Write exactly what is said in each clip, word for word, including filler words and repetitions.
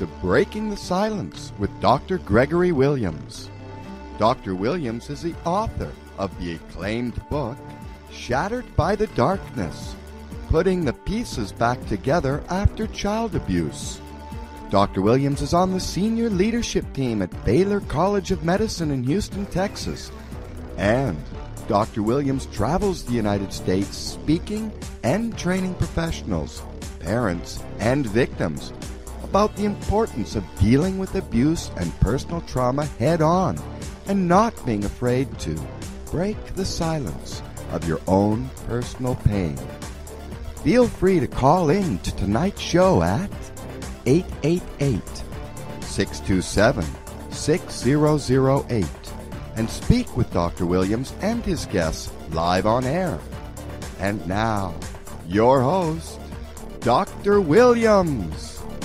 to Breaking the Silence with Doctor Gregory Williams. Doctor Williams is the author of the acclaimed book, Shattered by the Darkness, Putting the Pieces Back Together After Child Abuse. Doctor Williams is on the senior leadership team at Baylor College of Medicine in Houston, Texas. And Doctor Williams travels the United States speaking and training professionals, parents, and victims about the importance of dealing with abuse and personal trauma head on and not being afraid to break the silence of your own personal pain. Feel free to call in to tonight's show at eight eight eight, six two seven, six zero zero eight and speak with Doctor Williams and his guests live on air. And now, your host, Doctor Williams.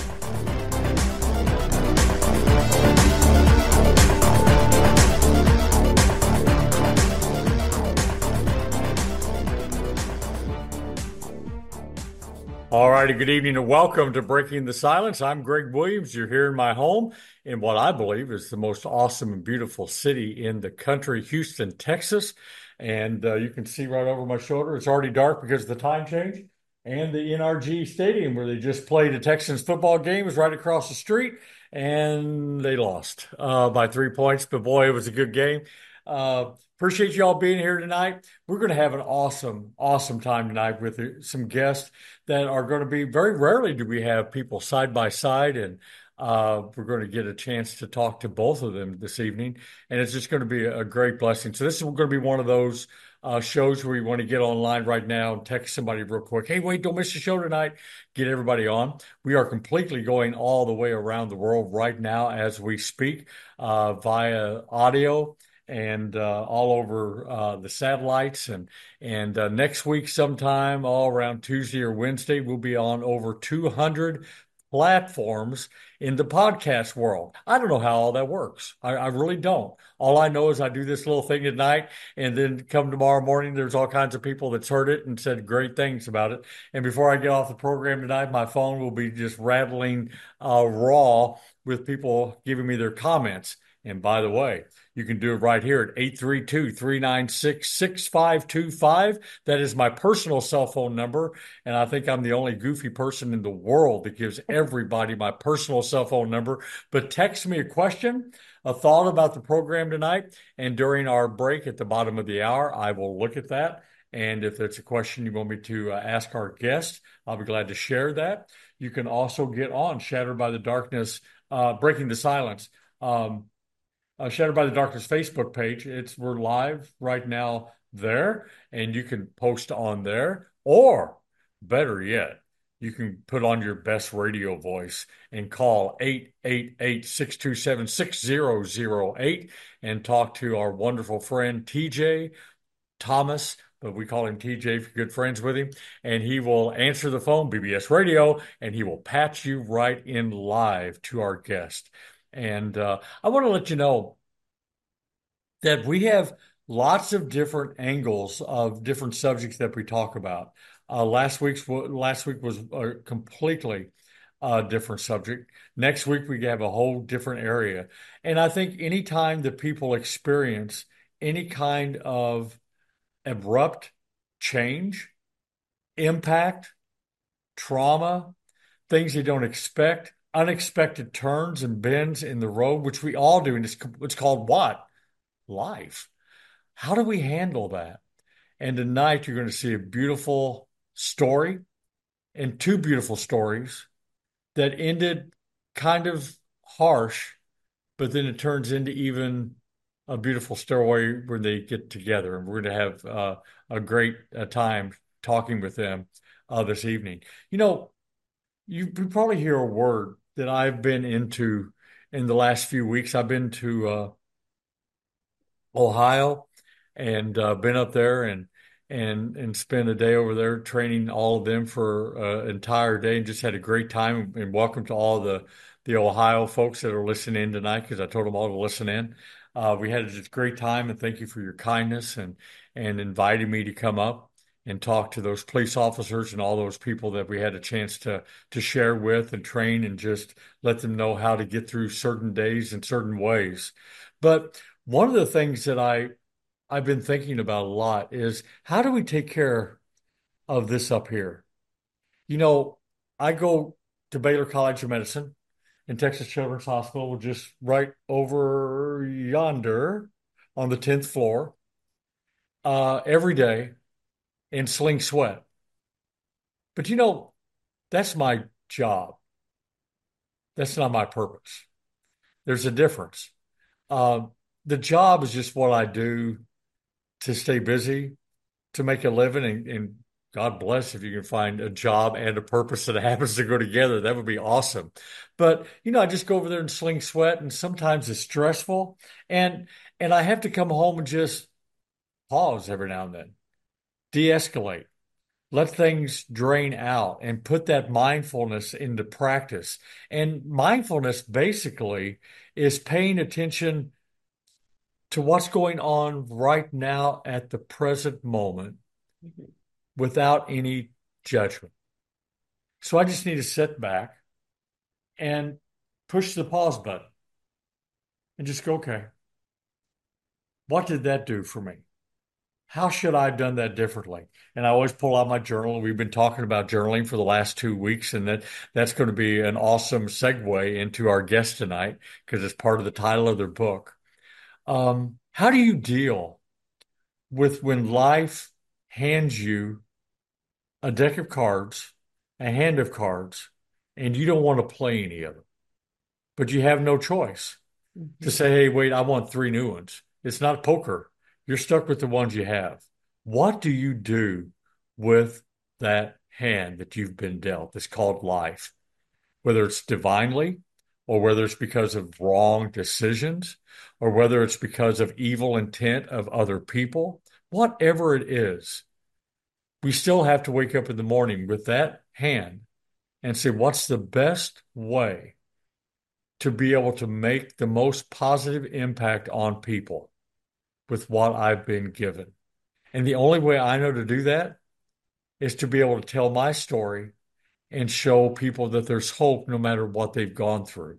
All righty, good evening and welcome to Breaking the Silence. I'm Greg Williams. You're here in my home in what I believe is the most awesome and beautiful city in the country, Houston, Texas. And uh, you can see right over my shoulder, it's already dark because of the time change. And the N R G Stadium where they just played a Texans football game is right across the street. And they lost uh, by three points. But boy, it was a good game. Uh, appreciate you all being here tonight. We're going to have an awesome, awesome time tonight with some guests that are going to be, very rarely do we have people side by side, and uh, we're going to get a chance to talk to both of them this evening, and it's just going to be a great blessing. So this is going to be one of those uh, shows where you want to get online right now and text somebody real quick. Hey, wait, don't miss the show tonight. Get everybody on. We are completely going all the way around the world right now as we speak uh, via audio and uh, all over uh, the satellites. And and uh, next week sometime, all around Tuesday or Wednesday, we'll be on over two hundred platforms in the podcast world. I don't know how all that works. I, I really don't. All I know is I do this little thing at night, and then come tomorrow morning, there's all kinds of people that's heard it and said great things about it. And before I get off the program tonight, my phone will be just rattling uh, raw with people giving me their comments. And by the way, you can do it right here at eight three two, three nine six, six five two five. That is my personal cell phone number. And I think I'm the only goofy person in the world that gives everybody my personal cell phone number. But text me a question, a thought about the program tonight. And during our break at the bottom of the hour, I will look at that. And if it's a question you want me to uh, ask our guest, I'll be glad to share that. You can also get on Shattered by the Darkness, uh, Breaking the Silence. Um, Uh, Shattered by the Darkness Facebook page. It's we're live right now there, and you can post on there, or better yet, you can put on your best radio voice and call eight eight eight, six two seven, six zero zero eight and talk to our wonderful friend T J Thomas, but we call him T J if you're good friends with him, and he will answer the phone, B B S Radio, and he will patch you right in live to our guest. And uh, I want to let you know that we have lots of different angles of different subjects that we talk about. Uh, last week's last week was a completely uh, different subject. Next week we have a whole different area. And I think anytime that people experience any kind of abrupt change, impact, trauma, things you don't expect, unexpected turns and bends in the road, which we all do, and it's, it's called what? Life. How do we handle that? And tonight you're going to see a beautiful story and two beautiful stories that ended kind of harsh, but then it turns into even a beautiful story when they get together. And we're going to have uh, a great uh, time talking with them uh, this evening. You know, you probably hear a word that I've been into in the last few weeks. I've been to uh, Ohio and uh, been up there and and and spent a day over there training all of them for uh, an entire day, and just had a great time. And welcome to all the the Ohio folks that are listening in tonight, because I told them all to listen in. Uh, we had a just great time, and thank you for your kindness and and inviting me to come up and talk to those police officers and all those people that we had a chance to to share with and train and just let them know how to get through certain days in certain ways. But one of the things that I I've been thinking about a lot is how do we take care of this up here? You know, I go to Baylor College of Medicine and Texas Children's Hospital, just right over yonder on the tenth floor, uh, every day and sling sweat. But you know, that's my job. That's not my purpose. There's a difference. Um, the job is just what I do to stay busy, to make a living, and, and God bless if you can find a job and a purpose that happens to go together. That would be awesome. But you know, I just go over there and sling sweat, and sometimes it's stressful, and and I have to come home and just pause every now and then, de-escalate, let things drain out, and put that mindfulness into practice. And mindfulness basically is paying attention to what's going on right now at the present moment Mhm. without any judgment. So I just need to sit back and push the pause button and just go, okay, what did that do for me? How should I have done that differently? And I always pull out my journal. We've been talking about journaling for the last two weeks, and that that's going to be an awesome segue into our guest tonight because it's part of the title of their book. Um, how do you deal with when life hands you a deck of cards, a hand of cards, and you don't want to play any of them, but you have no choice to Mhm. say, hey, wait, I want three new ones. It's not poker. You're stuck with the ones you have. What do you do with that hand that you've been dealt that's called life? Whether it's divinely, or whether it's because of wrong decisions, or whether it's because of evil intent of other people, whatever it is, we still have to wake up in the morning with that hand and say, what's the best way to be able to make the most positive impact on people with what I've been given? And the only way I know to do that is to be able to tell my story and show people that there's hope no matter what they've gone through.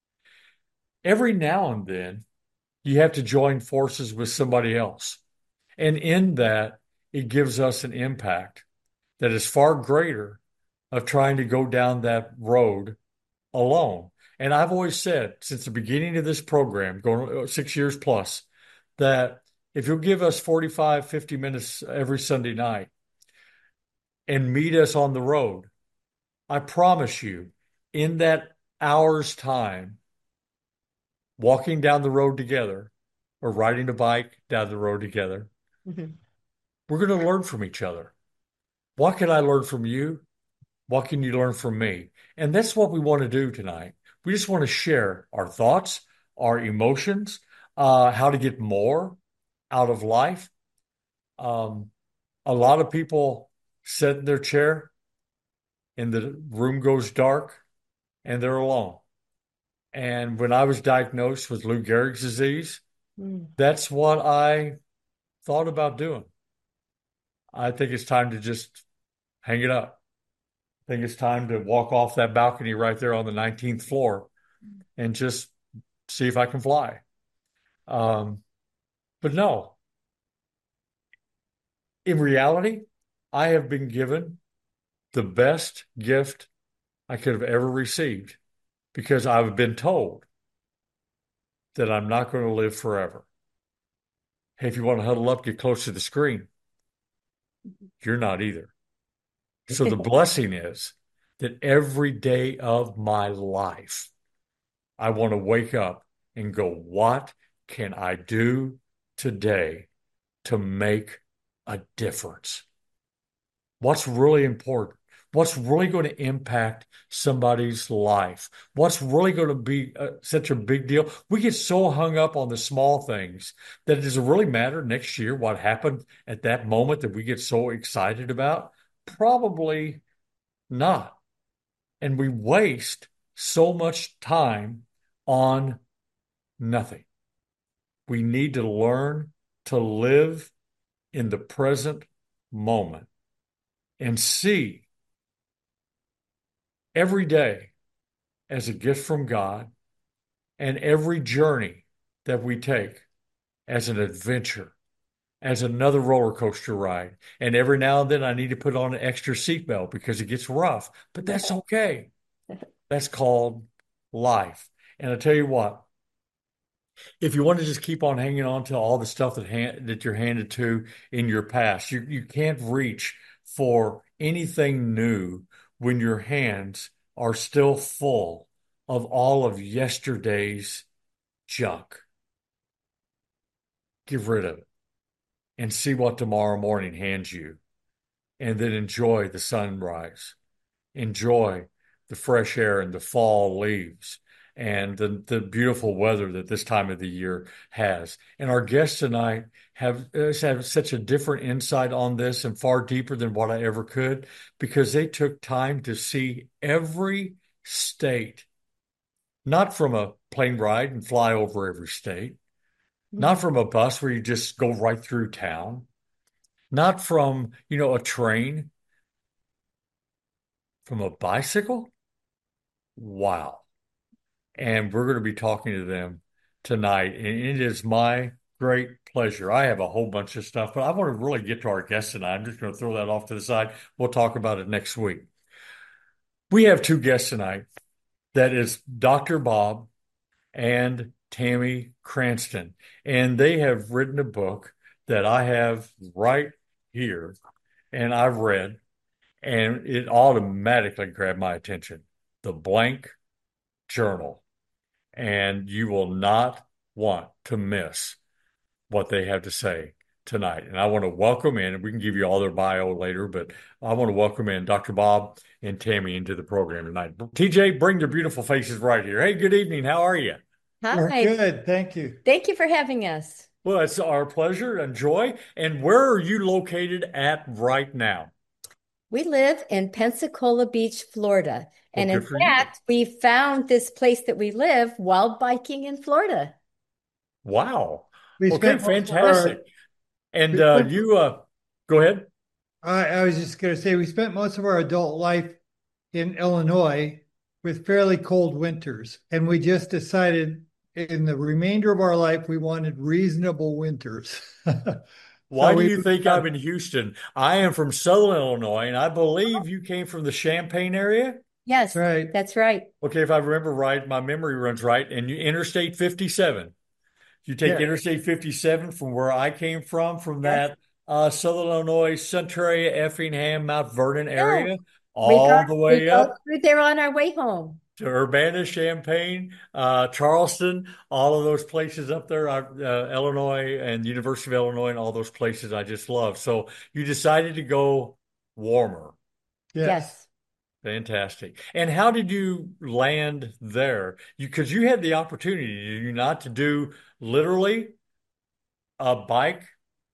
Every now and then, you have to join forces with somebody else. And in that, it gives us an impact that is far greater of trying to go down that road alone. And I've always said since the beginning of this program, going six years plus, that if you'll give us forty-five, fifty minutes every Sunday night and meet us on the road, I promise you, in that hour's time, walking down the road together or riding a bike down the road together, Mhm. we're going to learn from each other. What can I learn from you? What can you learn from me? And that's what we want to do tonight. We just want to share our thoughts, our emotions, uh, how to get more out of life. Um, a lot of people sit in their chair and the room goes dark and they're alone. And when I was diagnosed with Lou Gehrig's disease, Mm. that's what I thought about doing. I think it's time to just hang it up. I think it's time to walk off that balcony right there on the nineteenth floor and just see if I can fly. Um, but no, in reality, I have been given the best gift I could have ever received because I've been told that I'm not going to live forever. Hey, if you want to huddle up, get close to the screen. You're not either. So the blessing is that every day of my life, I want to wake up and go, what can I do today to make a difference? What's really important? What's really going to impact somebody's life? What's really going to be uh, such a big deal? We get so hung up on the small things that does it really matter next year what happened at that moment that we get so excited about? Probably not. And we waste so much time on nothing. We need to learn to live in the present moment and see every day as a gift from God and every journey that we take as an adventure, as another roller coaster ride. And every now and then I need to put on an extra seatbelt because it gets rough, but that's okay. That's called life. And I tell you what, if you want to just keep on hanging on to all the stuff that hand, that you're handed to in your past, you you can't reach for anything new when your hands are still full of all of yesterday's junk. Get rid of it and see what tomorrow morning hands you, and then enjoy the sunrise, enjoy the fresh air and the fall leaves and the, the beautiful weather that this time of the year has. And our guests tonight have, uh, have such a different insight on this and far deeper than what I ever could, because they took time to see every state, not from a plane ride and fly over every state, not from a bus where you just go right through town, not from, you know, a train, from a bicycle. Wow. And we're going to be talking to them tonight. And it is my great pleasure. I have a whole bunch of stuff, but I want to really get to our guests tonight. I'm just going to throw that off to the side. We'll talk about it next week. We have two guests tonight. That is Doctor Bob and Tammy Cranston. And they have written a book that I have right here, and I've read, and it automatically grabbed my attention. The Blank Journal. And you will not want to miss what they have to say tonight. And I want to welcome in, and we can give you all their bio later, but I want to welcome in Doctor Bob and Tammy into the program tonight. T J, bring their beautiful faces right here. Hey, good evening. How are you? We're Hi. good. Thank you. Thank you for having us. Well, it's our pleasure and joy. And where are you located at right now? We live in Pensacola Beach, Florida. Well, And good in for you. fact, we found this place that we live while biking in Florida. Wow. We Okay, spent most of fantastic. our, And we uh, spent, you, uh, go ahead. I, I was just going to say, we spent most of our adult life in Illinois with fairly cold winters. And we just decided in the remainder of our life, we wanted reasonable winters. Why So do we, you think I'm in Houston? I am from Southern Illinois, and I believe you came from the Champaign area. Yes, right. that's right. Okay, if I remember right, my memory runs right, and you Interstate fifty-seven. You take Yeah. Interstate fifty-seven from where I came from, from Yes. that uh, Southern Illinois, Centralia, Effingham, Mount Vernon No, area, we go, all the we way go up through there on our way home. to Urbana, Champaign, uh, Charleston, all of those places up there, uh, uh, Illinois and University of Illinois, and all those places I just love. So you decided to go warmer. Yes. Yes. Fantastic. And how did you land there? You, because you had the opportunity, did you not, to do literally a bike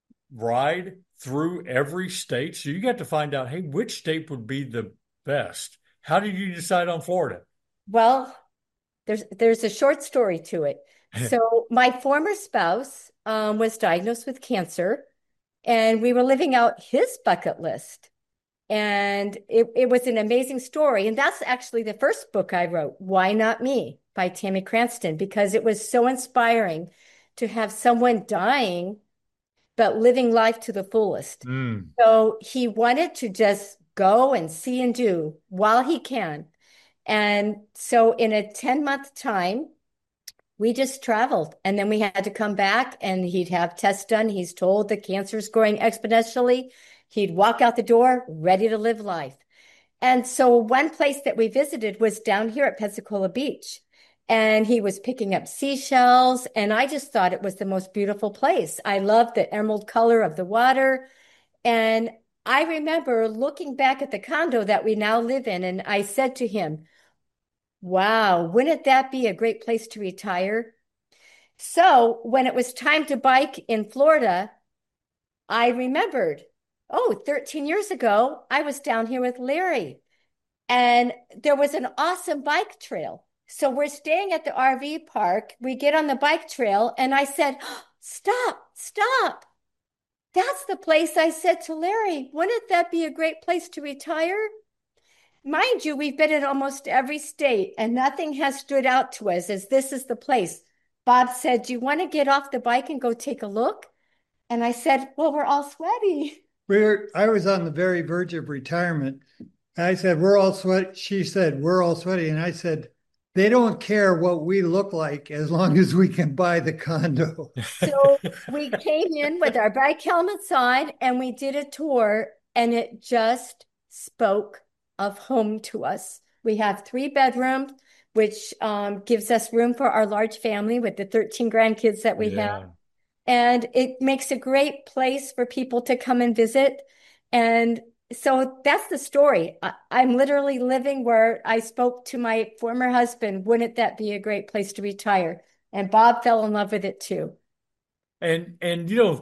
ride through every state? So you got to find out, hey, which state would be the best? How did you decide on Florida? Well, there's there's a short story to it. So my former spouse um, was diagnosed with cancer, and we were living out his bucket list. And it, it was an amazing story. And that's actually the first book I wrote, Why Not Me, by Tammy Cranston, because it was so inspiring to have someone dying, but living life to the fullest. Mm. So he wanted to just go and see and do while he can. And so in a ten month time, we just traveled, and then we had to come back and he'd have tests done. He's told the cancer's growing exponentially. He'd walk out the door ready to live life. And so one place that we visited was down here at Pensacola Beach. And he was picking up seashells. And I just thought it was the most beautiful place. I loved the emerald color of the water. And I remember looking back at the condo that we now live in. And I said to him, wow, wouldn't that be a great place to retire? So when it was time to bike in Florida, I remembered, oh, thirteen years ago, I was down here with Larry, and there was an awesome bike trail. So we're staying at the R V park. We get on the bike trail, and I said, oh, stop, stop. That's the place I said to Larry, wouldn't that be a great place to retire? Mind you, we've been in almost every state and nothing has stood out to us as this is the place. Bob said, do you want to get off the bike and go take a look? And I said, well, we're all sweaty. We're, I was on the very verge of retirement. I said, we're all sweaty. She said, we're all sweaty. And I said, they don't care what we look like as long as we can buy the condo. So we came in with our bike helmets on and we did a tour, and it just spoke of home to us. We have three bedrooms, which um, gives us room for our large family with the thirteen grandkids that we Yeah. have. And it makes a great place for people to come and visit. And so that's the story. I, I'm literally living where I spoke to my former husband, wouldn't that be a great place to retire? And Bob fell in love with it too. And and you know,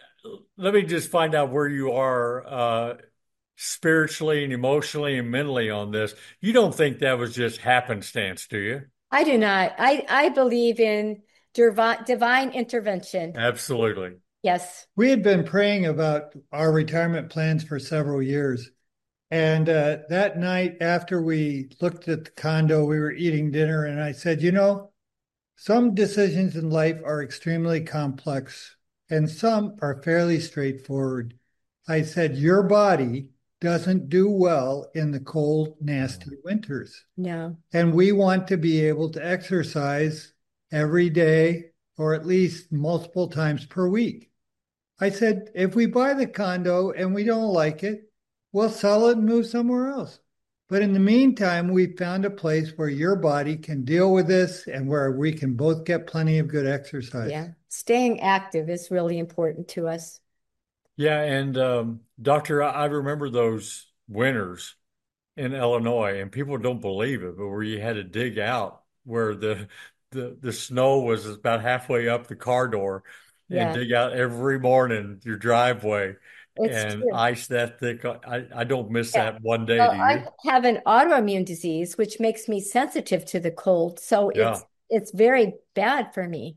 let me just find out where you are uh spiritually and emotionally and mentally on this. You don't think that was just happenstance, do you? I do not. I, I believe in divine, divine intervention. Absolutely. Yes. We had been praying about our retirement plans for several years. And uh, that night, after we looked at the condo, we were eating dinner, and I said, you know, some decisions in life are extremely complex and some are fairly straightforward. I said, your body doesn't do well in the cold, nasty winters. No. And we want to be able to exercise every day or at least multiple times per week. I said, if we buy the condo and we don't like it, we'll sell it and move somewhere else. But in the meantime, we found a place where your body can deal with this and where we can both get plenty of good exercise. Yeah. Staying active is really important to us. Yeah, and um, Doctor, I, I remember those winters in Illinois, and people don't believe it, but where you had to dig out where the the the snow was about halfway up the car door and Yeah. dig out every morning your driveway It's and true. ice that thick. I, I don't miss Yeah. that one day, Well, do I you? have an autoimmune disease, which makes me sensitive to the cold. So Yeah. it's it's very bad for me.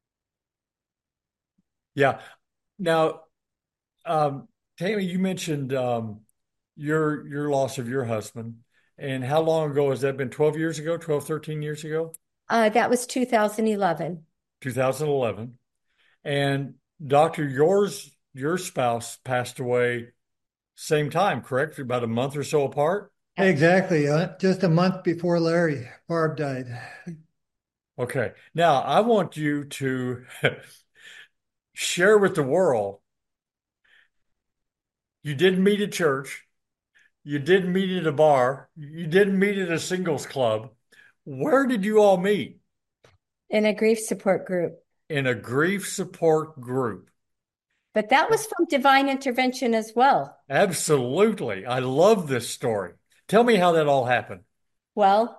Yeah. Now, um, Tammy, you mentioned um, your your loss of your husband. And how long ago has that been? twelve years ago, twelve, thirteen years ago? Uh, that was two thousand eleven. two thousand eleven. And Doctor, yours, your spouse passed away same time, correct? About a month or so apart? Exactly. Uh, just a month before Larry, Barb died. Okay. Now, I want you to share with the world. You didn't meet at church. You didn't meet at a bar. You didn't meet at a singles club. Where did you all meet? In a grief support group. In a grief support group. But that was from divine intervention as well. Absolutely. I love this story. Tell me how that all happened. Well,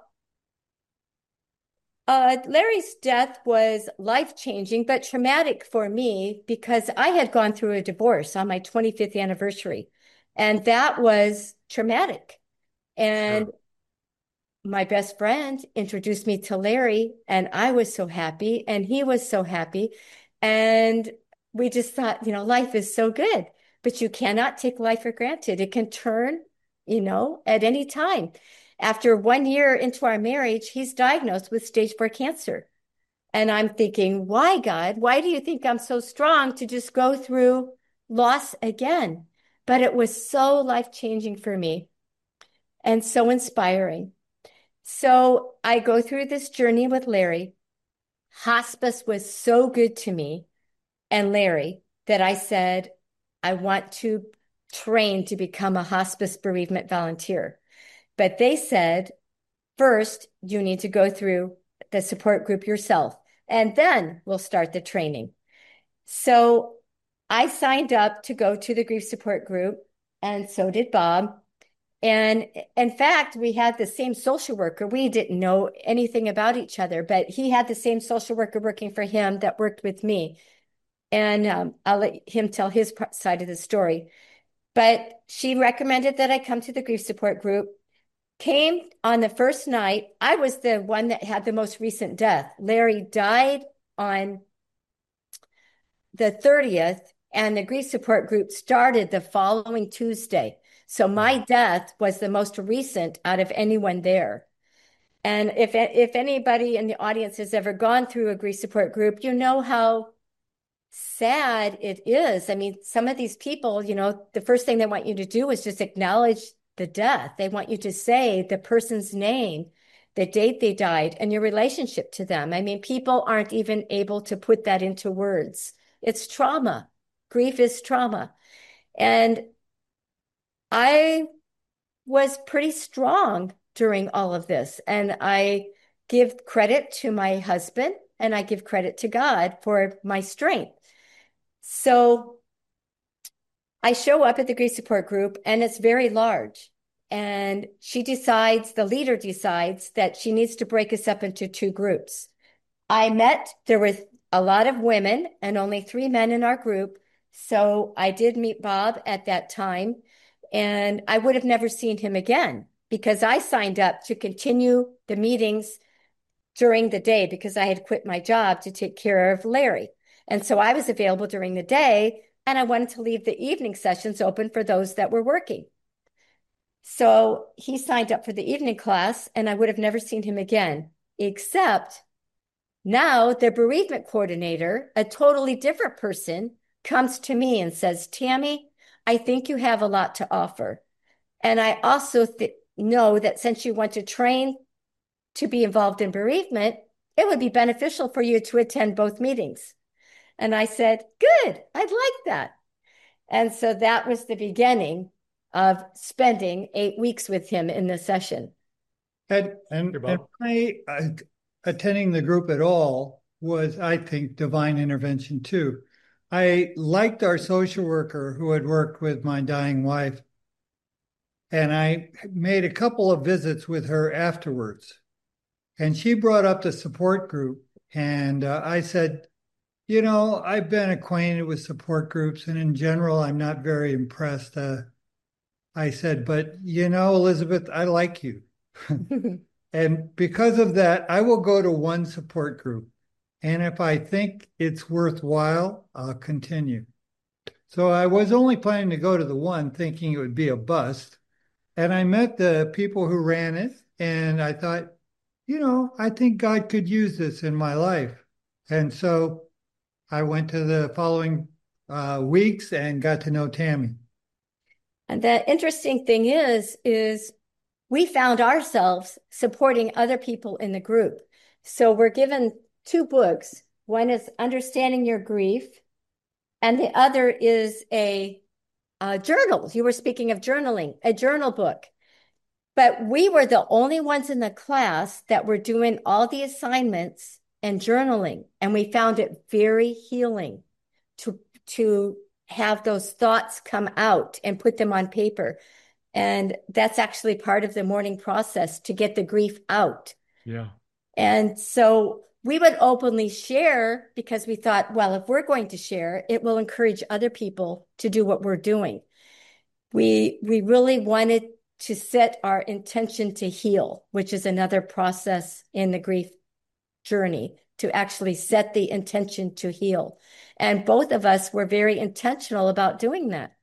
uh, Larry's death was life-changing, but traumatic for me because I had gone through a divorce on my twenty-fifth anniversary, and that was traumatic. And Sure. my best friend introduced me to Larry, and I was so happy, and he was so happy. And we just thought, you know, life is so good, but you cannot take life for granted. It can turn, you know, at any time. After one year into our marriage, he's diagnosed with stage four cancer. And I'm thinking, why, God? Why do you think I'm so strong to just go through loss again? But it was so life-changing for me and so inspiring. So I go through this journey with Larry. Hospice was so good to me and Larry that I said, I want to train to become a hospice bereavement volunteer. But they said, first, you need to go through the support group yourself, and then we'll start the training. So I signed up to go to the grief support group, and so did Bob. And in fact, we had the same social worker. We didn't know anything about each other, but he had the same social worker working for him that worked with me. And um, I'll let him tell his side of the story. But she recommended that I come to the grief support group. Came on the first night. I was the one that had the most recent death. Larry died on the thirtieth, and the grief support group started the following Tuesday. So my death was the most recent out of anyone there. And if if anybody in the audience has ever gone through a grief support group, you know how sad it is. I mean, some of these people, you know, the first thing they want you to do is just acknowledge the death. They want you to say the person's name, the date they died, and your relationship to them. I mean, people aren't even able to put that into words. It's trauma. Grief is trauma. And I was pretty strong during all of this. And I give credit to my husband and I give credit to God for my strength. So I show up at the grief support group and it's very large. And she decides, the leader decides that she needs to break us up into two groups. I met, there was a lot of women and only three men in our group. So I did meet Bob at that time, and I would have never seen him again because I signed up to continue the meetings during the day because I had quit my job to take care of Larry. And so I was available during the day, and I wanted to leave the evening sessions open for those that were working. So he signed up for the evening class, and I would have never seen him again, except now the bereavement coordinator, a totally different person, comes to me and says, Tammy, I think you have a lot to offer. And I also th- know that since you want to train to be involved in bereavement, it would be beneficial for you to attend both meetings. And I said, good, I'd like that. And so that was the beginning of spending eight weeks with him in the session. And, and, and my uh, attending the group at all was, I think, divine intervention too. I liked our social worker who had worked with my dying wife, and I made a couple of visits with her afterwards. And she brought up the support group, and uh, I said, you know, I've been acquainted with support groups, and in general, I'm not very impressed. Uh, I said, but you know, Elizabeth, I like you. And because of that, I will go to one support group. And if I think it's worthwhile, I'll continue. So I was only planning to go to the one thinking it would be a bust. And I met the people who ran it. And I thought, you know, I think God could use this in my life. And so I went to the following uh, weeks and got to know Tammy. And the interesting thing is, is we found ourselves supporting other people in the group. So we're given two books. One is Understanding Your Grief, and the other is a, a journal. You were speaking of journaling, a journal book. But we were the only ones in the class that were doing all the assignments and journaling. And we found it very healing to, to have those thoughts come out and put them on paper. And that's actually part of the mourning process, to get the grief out. Yeah. And so we would openly share because we thought, well, if we're going to share, it will encourage other people to do what we're doing. We, we really wanted to set our intention to heal, which is another process in the grief journey, to actually set the intention to heal. And both of us were very intentional about doing that.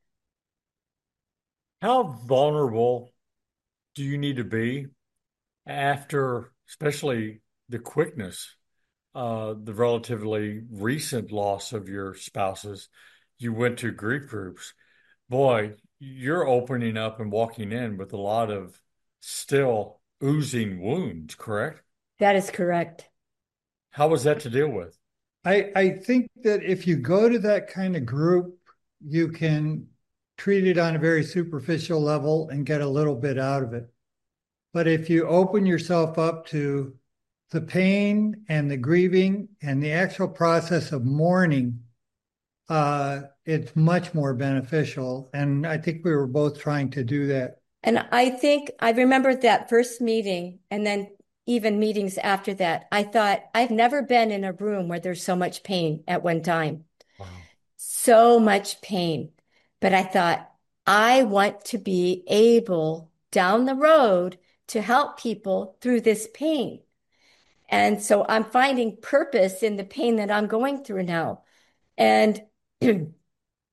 How vulnerable do you need to be after, especially the quickness, uh, the relatively recent loss of your spouses? You went to grief groups. Boy, you're opening up and walking in with a lot of still oozing wounds, correct? That is correct. How was that to deal with? I, I think that if you go to that kind of group, you can treat it on a very superficial level and get a little bit out of it. But if you open yourself up to the pain and the grieving and the actual process of mourning, uh, it's much more beneficial. And I think we were both trying to do that. And I think I remember that first meeting, and then even meetings after that. I thought, I've never been in a room where there's so much pain at one time. Wow. So much pain. But I thought, I want to be able down the road to help people through this pain. And so I'm finding purpose in the pain that I'm going through now. And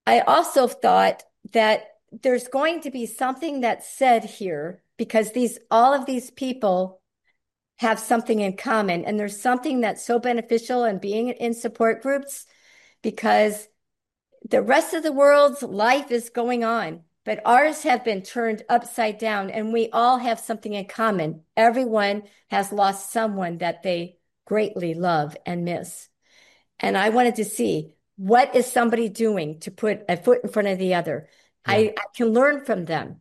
I also thought that there's going to be something that's said here because these all of these people have something in common, and there's something that's so beneficial in being in support groups because the rest of the world's life is going on, but ours have been turned upside down, and we all have something in common. Everyone has lost someone that they greatly love and miss. And I wanted to see what is somebody doing to put a foot in front of the other. Yeah. I, I can learn from them.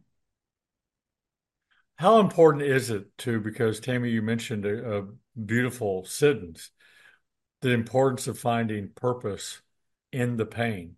How important is it too? Because Tammy, you mentioned a, a beautiful sentence, the importance of finding purpose in the pain.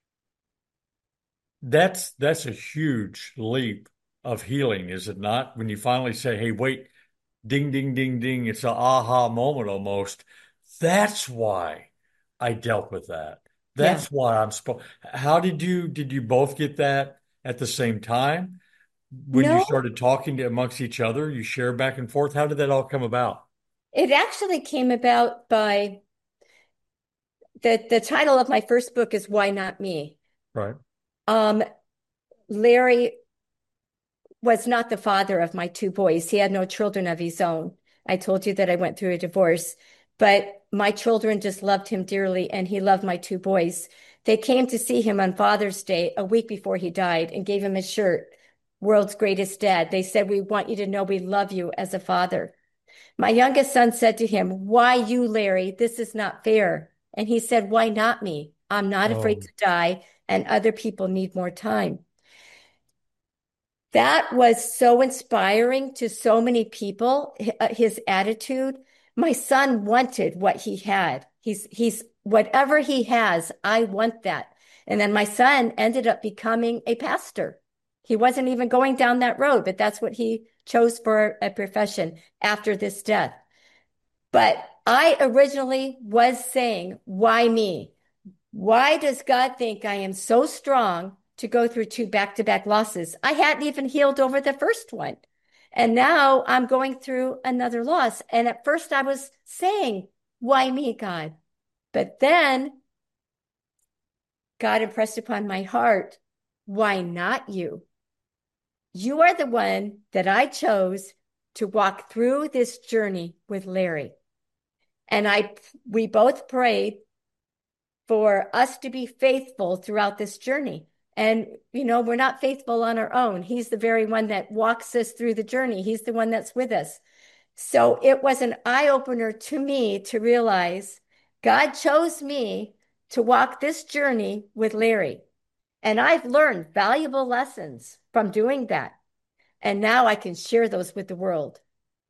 That's that's a huge leap of healing, is it not? When you finally say, "Hey, wait, ding, ding, ding, ding," it's an aha moment almost. That's why I dealt with that. Yeah. That's why I'm supposed. How did you did you both get that at the same time? When you No, started talking to amongst each other, you share back and forth. How did that all come about? it actually came about by the the title of my first book is Why Not Me? Right. Um, Larry was not the father of my two boys. He had no children of his own. I told you that I went through a divorce, but my children just loved him dearly, and he loved my two boys. They came to see him on Father's Day a week before he died and gave him a shirt, World's Greatest Dad. They said, "We want you to know we love you as a father." My youngest son said to him, "Why you, Larry? This is not fair." And he said, "Why not me? I'm not afraid Oh, to die, and other people need more time." That was so inspiring to so many people, uh, his attitude. My son wanted what he had. He's he's whatever he has, I want that. And then my son ended up becoming a pastor. He wasn't even going down that road, but that's what he chose for a profession after this death. But I originally was saying, why me? Why does God think I am so strong to go through two back-to-back losses? I hadn't even healed over the first one. And now I'm going through another loss. And at first I was saying, why me, God? But then God impressed upon my heart, why not you? You are the one that I chose to walk through this journey with Larry. And I, we both prayed for us to be faithful throughout this journey. And, you know, we're not faithful on our own. He's the very one that walks us through the journey. He's the one that's with us. So it was an eye opener to me to realize God chose me to walk this journey with Larry. And I've learned valuable lessons from doing that. And now I can share those with the world.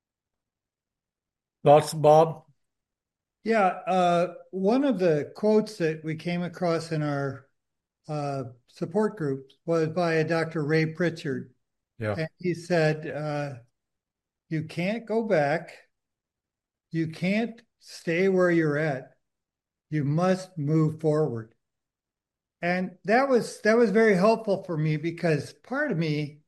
thoughts, Bob? Yeah, uh, one of the quotes that we came across in our uh, support group was by a Doctor Ray Pritchard. Yeah. And he said, uh, you can't go back. You can't stay where you're at. You must move forward. And that was that was very helpful for me because part of me,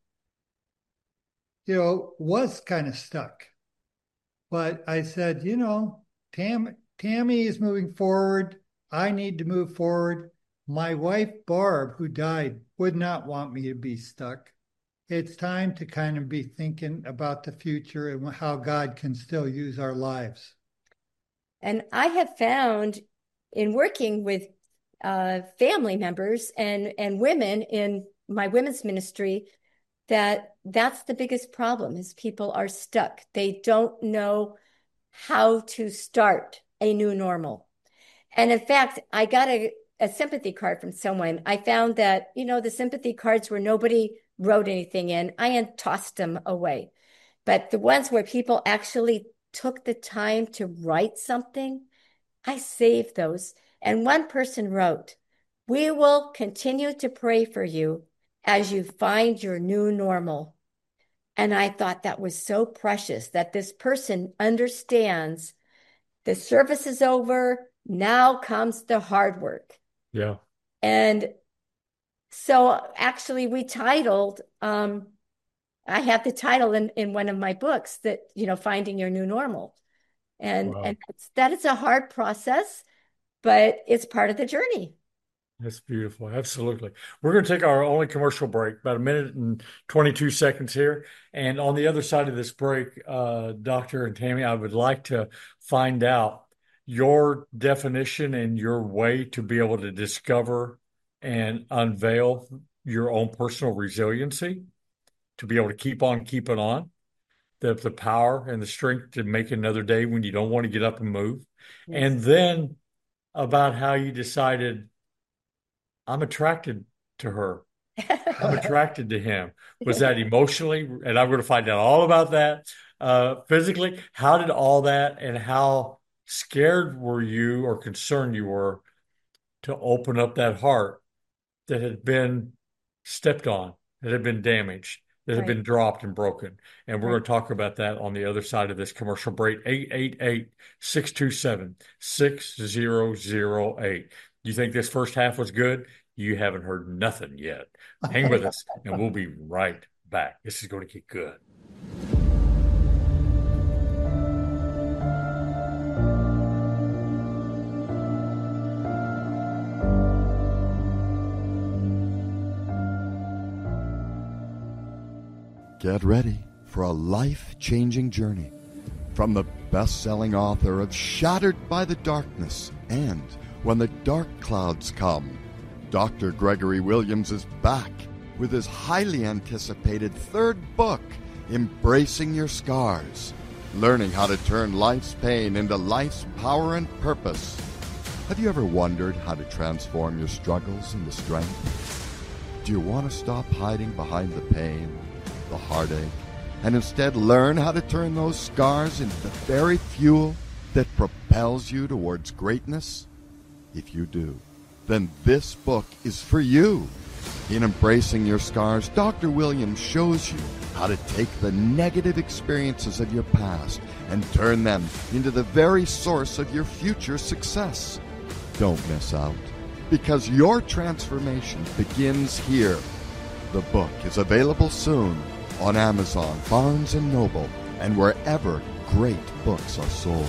you know, was kind of stuck. But I said, you know, Tam, Tammy is moving forward. I need to move forward. My wife, Barb, who died, would not want me to be stuck. It's time to kind of be thinking about the future and how God can still use our lives. And I have found in working with uh, family members and, and women in my women's ministry that that's the biggest problem is people are stuck. They don't know how to start a new normal. And in fact, I got a, a sympathy card from someone. I found that, you know, the sympathy cards where nobody wrote anything in, I tossed them away. But the ones where people actually took the time to write something, I saved those. And one person wrote, "We will continue to pray for you as you find your new normal." And I thought that was so precious that this person understands the service is over. Now comes the hard work. Yeah. And so actually we titled, um, I have the title in, in one of my books that, you know, Finding Your New Normal. And, Wow. and that's, that is a hard process, but it's part of the journey. That's beautiful. Absolutely. We're going to take our only commercial break, about a minute and twenty-two seconds here. And on the other side of this break, uh, Doctor and Tammy, I would like to find out your definition and your way to be able to discover and unveil your own personal resiliency, to be able to keep on keeping on, the, the power and the strength to make another day when you don't want to get up and move. Yes. And then about how you decided I'm attracted to her. I'm attracted to him. Was that emotionally? And I'm going to find out all about that. Uh, physically, how did all that and how scared were you or concerned you were to open up that heart that had been stepped on, that had been damaged, that had Right. been dropped and broken? And we're Right. going to talk about that on the other side of this commercial break. eight eight eight, six two seven, six zero zero eight. You think this first half was good? You haven't heard nothing yet. Hang with us, and we'll be right back. This is going to get good. Get ready for a life-changing journey from the best-selling author of Shattered by the Darkness and When the Dark Clouds Come. Doctor Gregory Williams is back with his highly anticipated third book, Embracing Your Scars, learning how to turn life's pain into life's power and purpose. Have you ever wondered how to transform your struggles into strength? Do you want to stop hiding behind the pain, the heartache, and instead learn how to turn those scars into the very fuel that propels you towards greatness? If you do, then this book is for you. In Embracing Your Scars, Doctor Williams shows you how to take the negative experiences of your past and turn them into the very source of your future success. Don't miss out, because your transformation begins here. The book is available soon on Amazon, Barnes and Noble, and wherever great books are sold.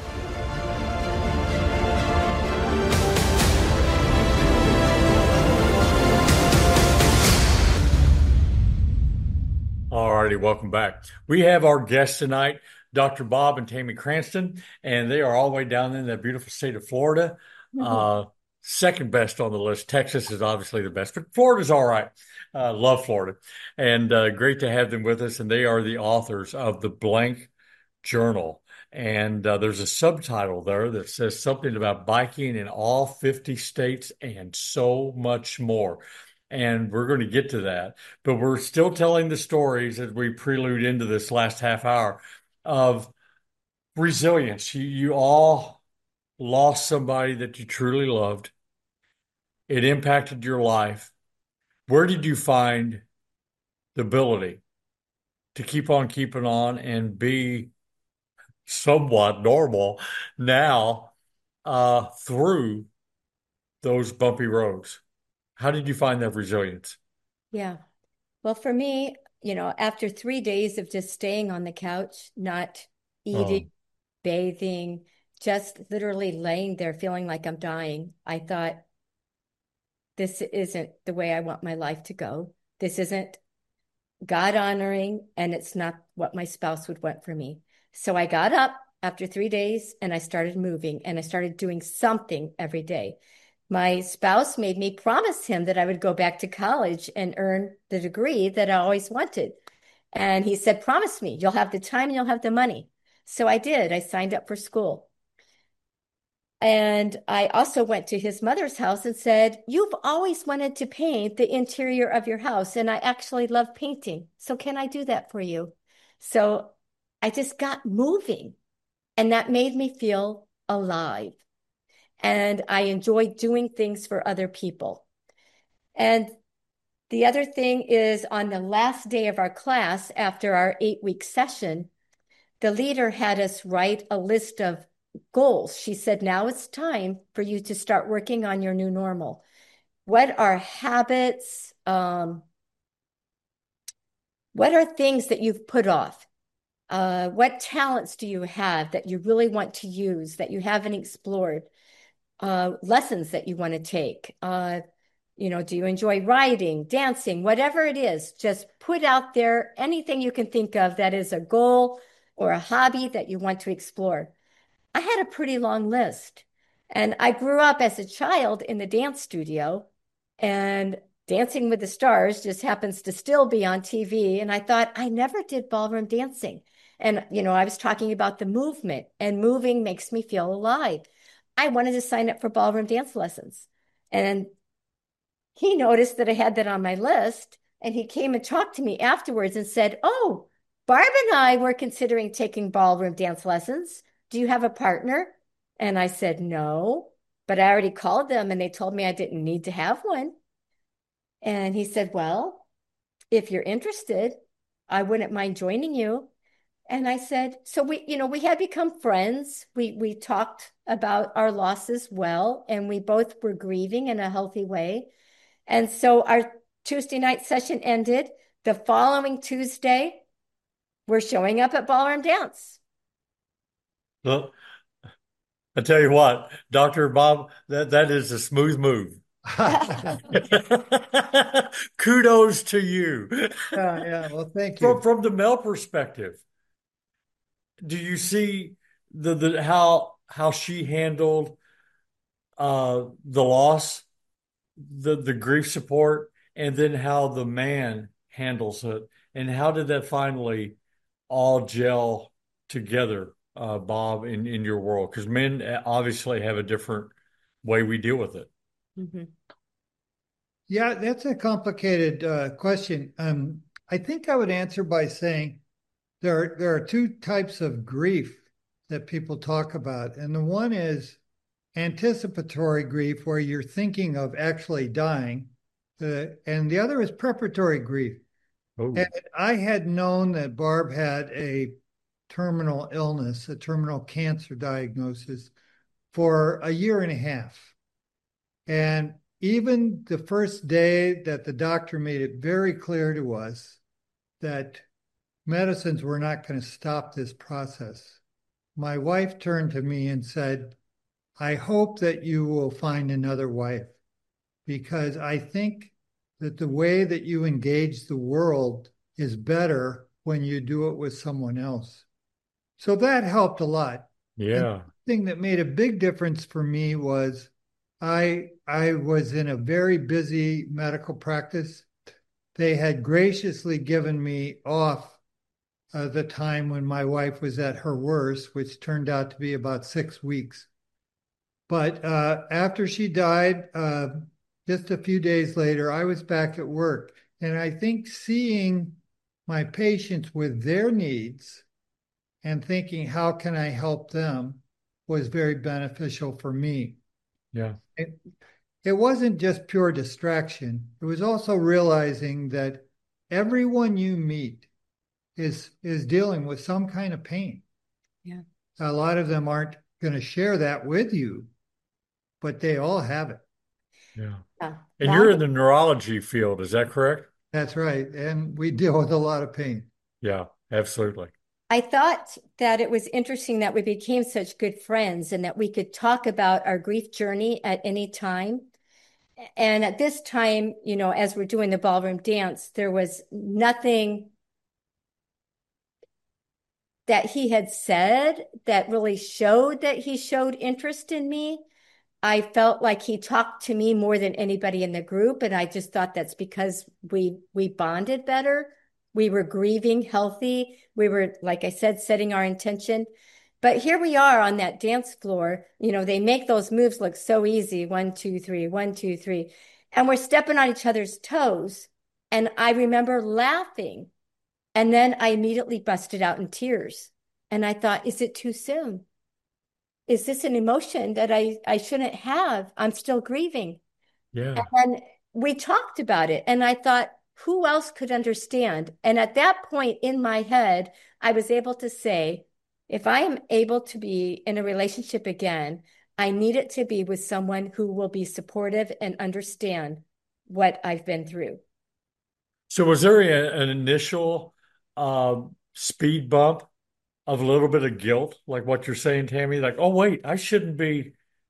All righty, welcome back. We have our guests tonight, Doctor Bob and Tammy Cranston, and they are all the way down in that beautiful state of Florida. Mhm. Uh, second best on the list. Texas is obviously the best, but Florida's all right. Uh, love Florida. And uh, great to have them with us. And they are the authors of The Blank Journal. And uh, there's a subtitle there that says something about biking in all fifty states and so much more. And we're going to get to that. But we're still telling the stories as we prelude into this last half hour of resilience. You, you all lost somebody that you truly loved. It impacted your life. Where did you find the ability to keep on keeping on and be somewhat normal now uh, through those bumpy roads? How did you find that resilience? Yeah. Well, for me, you know, after three days of just staying on the couch, not eating, Um, bathing, just literally laying there feeling like I'm dying, I thought, this isn't the way I want my life to go. This isn't God honoring, and it's not what my spouse would want for me. So I got up after three days and I started moving and I started doing something every day. My spouse made me promise him that I would go back to college and earn the degree that I always wanted. And he said, promise me, you'll have the time and you'll have the money. So I did. I signed up for school. And I also went to his mother's house and said, you've always wanted to paint the interior of your house, and I actually love painting. So can I do that for you? So I just got moving, and that made me feel alive. And I enjoyed doing things for other people. And the other thing is, on the last day of our class, after our eight-week session, the leader had us write a list of goals. She said, now it's time for you to start working on your new normal. What are habits? Um, what are things that you've put off? Uh, what talents do you have that you really want to use that you haven't explored? uh, lessons that you want to take. Uh, you know, do you enjoy writing, dancing, whatever it is, just put out there anything you can think of that is a goal or a hobby that you want to explore. I had a pretty long list. And I grew up as a child in the dance studio, and Dancing with the Stars just happens to still be on T V. And I thought, I never did ballroom dancing. And, you know, I was talking about the movement, and moving makes me feel alive. I wanted to sign up for ballroom dance lessons. And he noticed that I had that on my list, and he came and talked to me afterwards and said, "Oh, Barb and I were considering taking ballroom dance lessons. Do you have a partner?" And I said, "No, but I already called them and they told me I didn't need to have one." And he said, "Well, if you're interested, I wouldn't mind joining you." And I said, so we, you know, we had become friends. We we talked about our losses well, and we both were grieving in a healthy way. And so our Tuesday night session ended. The following Tuesday, we're showing up at Ballroom Dance. Well, I tell you what, Doctor Bob, that, that is a smooth move. Kudos to you. Yeah, yeah. Well, thank From you. from the male perspective, do you see the, the how how she handled uh the loss, the the grief support, and then how the man handles it, and how did that finally all gel together, uh, Bob, in in your world? Because men uh, obviously have a different way we deal with it. Mhm. Yeah, that's a complicated uh, question. Um, I think I would answer by saying there are, there are two types of grief that people talk about. And the one is anticipatory grief, where you're thinking of actually dying. Uh, and the other is preparatory grief. Oh, And I had known that Barb had a terminal illness, a terminal cancer diagnosis for a year and a half. And even the first day that the doctor made it very clear to us that medicines were not going to stop this process, my wife turned to me and said, "I hope that you will find another wife, because I think that the way that you engage the world is better when you do it with someone else." So that helped a lot. And yeah. the thing that made a big difference for me was I I was in a very busy medical practice. They had graciously given me off uh, the time when my wife was at her worst, which turned out to be about six weeks. But uh, after she died, uh, just a few days later, I was back at work. And I think seeing my patients with their needs and thinking, how can I help them, was very beneficial for me. Yeah. It, it wasn't just pure distraction. It was also realizing that everyone you meet is is dealing with some kind of pain. Yeah. A lot of them aren't going to share that with you, but they all have it. Yeah. Yeah. And Now, you're in the neurology field, is that correct? That's right. And we deal with a lot of pain. Yeah, absolutely. I thought that it was interesting that we became such good friends and that we could talk about our grief journey at any time. And at this time, you know, as we're doing the ballroom dance, there was nothing that he had said that really showed that he showed interest in me. I felt like he talked to me more than anybody in the group, and I just thought that's because we we bonded better. We were grieving healthy. We were, like I said, setting our intention. But here we are on that dance floor. You know, they make those moves look so easy. One, two, three, one, two, three. And we're stepping on each other's toes. And I remember laughing. And then I immediately busted out in tears. And I thought, is it too soon? Is this an emotion that I, I shouldn't have? I'm still grieving. Yeah. And we talked about it. And I thought, who else could understand? And at that point in my head, I was able to say, if I am able to be in a relationship again, I need it to be with someone who will be supportive and understand what I've been through. So was there a, an initial uh, speed bump of a little bit of guilt, like what you're saying, Tammy? Like, oh, wait, I shouldn't be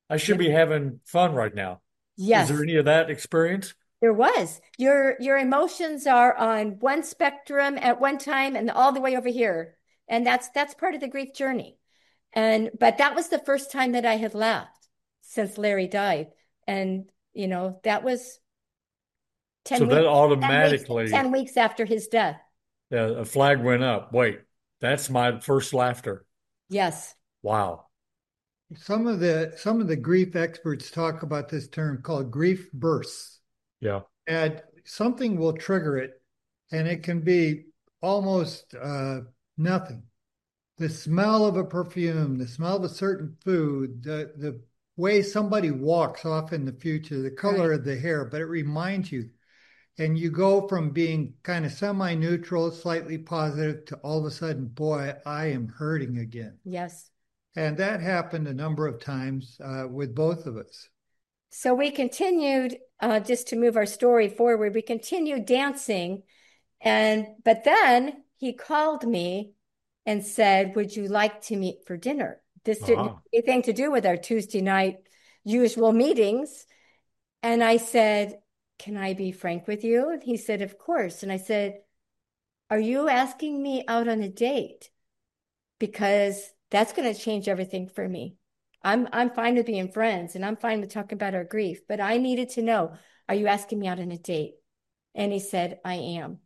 I should be having fun right now. Is there Yes, any of that experience? there was. Your your emotions are on one spectrum at one time and all the way over here. And that's that's part of the grief journey. And but that was the first time that I had laughed since Larry died. And you know, that was So ten that weeks, ten weeks, automatically, ten weeks after his death. uh, a flag went up. Wait, that's my first laughter. Yes. Wow. Some of the some of the grief experts talk about this term called grief bursts. Yeah. And something will trigger it, and it can be almost uh, nothing. The smell of a perfume, the smell of a certain food, the the way somebody walks off in the future, the color Right. of the hair, but it reminds you. And you go from being kind of semi-neutral, slightly positive, to all of a sudden, boy, I am hurting again. Yes. And that happened a number of times uh, with both of us. So we continued, uh, just to move our story forward, we continued dancing. And but then he called me and said, would you like to meet for dinner? This didn't have Ah. anything to do with our Tuesday night usual meetings. And I said, can I be frank with you? And he said, of course. And I said, are you asking me out on a date? Because that's going to change everything for me. I'm I'm fine with being friends and I'm fine with talking about our grief, but I needed to know, are you asking me out on a date? And he said, I am.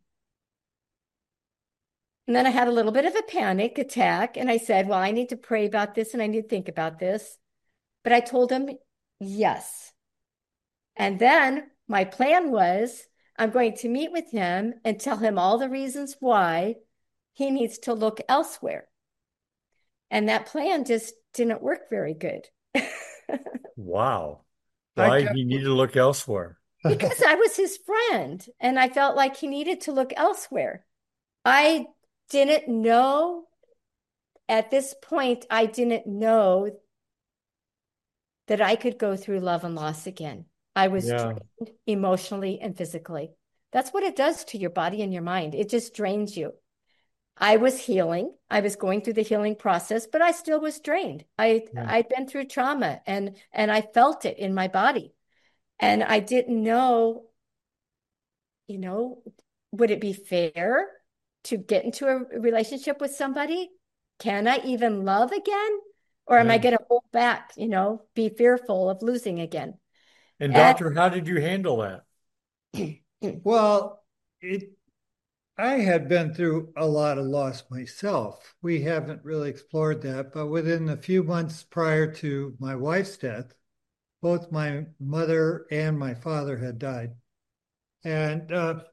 And then I had a little bit of a panic attack and I said, well, I need to pray about this and I need to think about this. But I told him, yes. And then my plan was I'm going to meet with him and tell him all the reasons why he needs to look elsewhere. And that plan just didn't work very good. Wow. I Why kept he needed to look elsewhere? Because I was his friend and I felt like he needed to look elsewhere. I didn't know at this point, I didn't know that I could go through love and loss again. I was Yeah. drained emotionally and physically. That's what it does to your body and your mind. It just drains you. I was healing. I was going through the healing process, but I still was drained. I Yeah. I'd been through trauma and and I felt it in my body. And I didn't know, you know, would it be fair to get into a relationship with somebody? Can I even love again? Or am I Yeah. going to hold back, you know, be fearful of losing again? And And doctor, how did you handle that? Well, it I had been through a lot of loss myself. We haven't really explored that, but within a few months prior to my wife's death, both my mother and my father had died. And uh,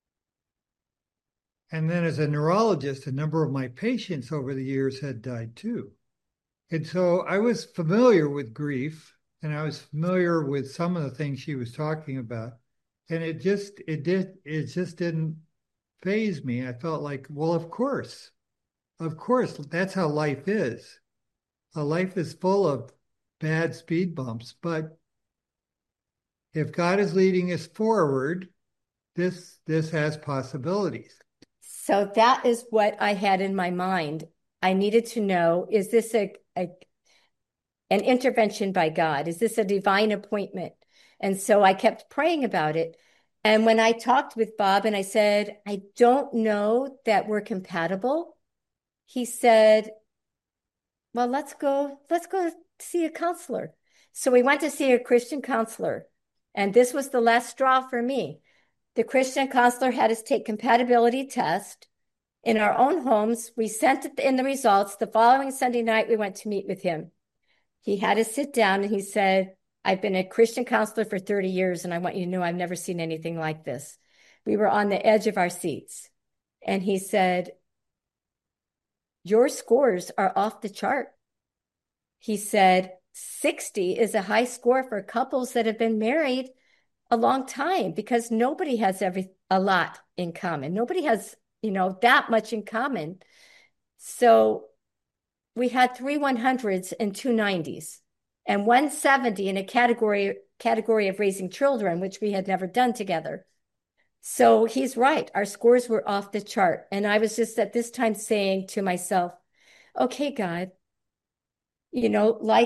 and then as a neurologist, a number of my patients over the years had died too. And so I was familiar with grief and I was familiar with some of the things she was talking about. And it just it did it just didn't faze me. I felt like, well, of course, of course, that's how life is. A life is full of bad speed bumps, but if God is leading us forward, this this has possibilities. so that is what I had in my mind. I needed to know, is this a, a an intervention by God? Is this a divine appointment? And so I kept praying about it. And when I talked with Bob and I said, I don't know that we're compatible, he said, well, let's go, let's go see a counselor. So we went to see a Christian counselor. And this was the last straw for me. The Christian counselor had us take compatibility test in our own homes. We sent in the results. The following Sunday night, we went to meet with him. He had us sit down and he said, I've been a Christian counselor for thirty years, and I want you to know I've never seen anything like this. We were on the edge of our seats. And he said, your scores are off the chart. He said, sixty is a high score for couples that have been married a long time because nobody has every a lot in common. Nobody has, you know, that much in common. So we had three one hundreds and two nineties and one seventy in a category category of raising children, which we had never done together. So he's right. Our scores were off the chart. And I was just at this time saying to myself, okay, God, you know, like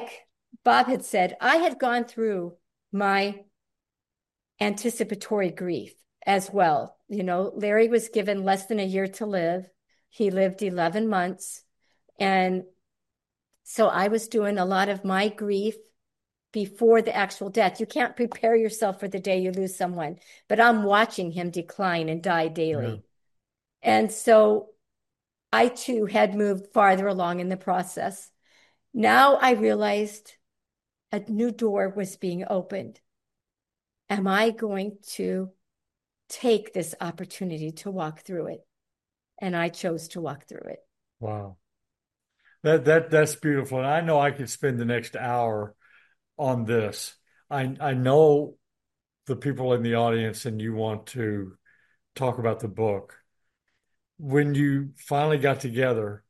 Bob had said, I had gone through my anticipatory grief as well. You know, Larry was given less than a year to live. He lived eleven months. And so I was doing a lot of my grief before the actual death. You can't prepare yourself for the day you lose someone, but I'm watching him decline and die daily. Yeah. And so I too had moved farther along in the process. Now I realized a new door was being opened. Am I going to take this opportunity to walk through it? And I chose to walk through it. Wow. That that that's beautiful. And I know I could spend the next hour on this. I I know the people in the audience and you want to talk about the book. When you finally got together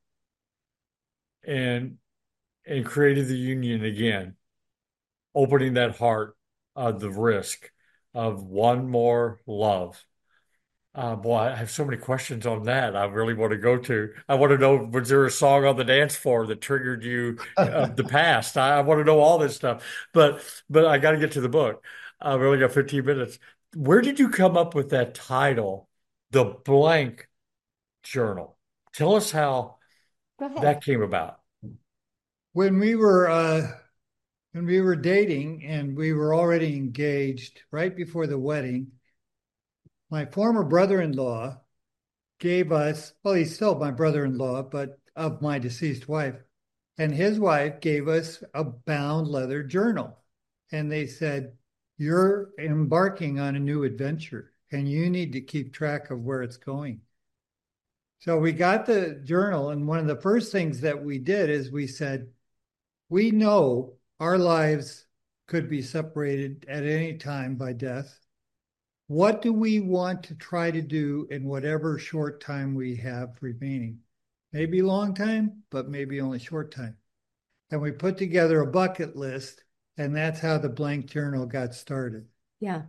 and and created the union again, opening that heart of the risk of one more love. Uh, boy, I have so many questions on that. I really want to go to. I want to know, was there a song on the dance floor that triggered you of the past? I, I want to know all this stuff. But but I got to get to the book. I've only got fifteen minutes. Where did you come up with that title, The Blank Journal? Tell us how that came about. When we were uh, when we were dating and we were already engaged right before the wedding, my former brother-in-law gave us, well, he's still my brother-in-law, but of my deceased wife, and his wife gave us a bound leather journal. And they said, you're embarking on a new adventure and you need to keep track of where it's going. So we got the journal, and one of the first things that we did is we said, we know our lives could be separated at any time by death. What do we want to try to do in whatever short time we have remaining? Maybe long time, but maybe only short time. And we put together a bucket list, and that's how the blank journal got started. Yeah.